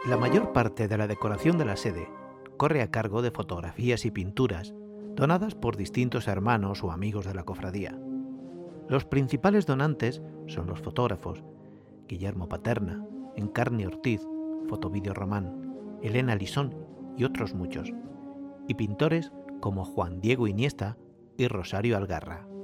La mayor parte de la decoración de la sede corre a cargo de fotografías y pinturas donadas por distintos hermanos o amigos de la cofradía. Los principales donantes son los fotógrafos Guillermo Paterna, Encarni Ortiz, Fotovídeo Román, Elena Lisón y otros muchos, y pintores como Juan Diego Iniesta y Rosario Algarra.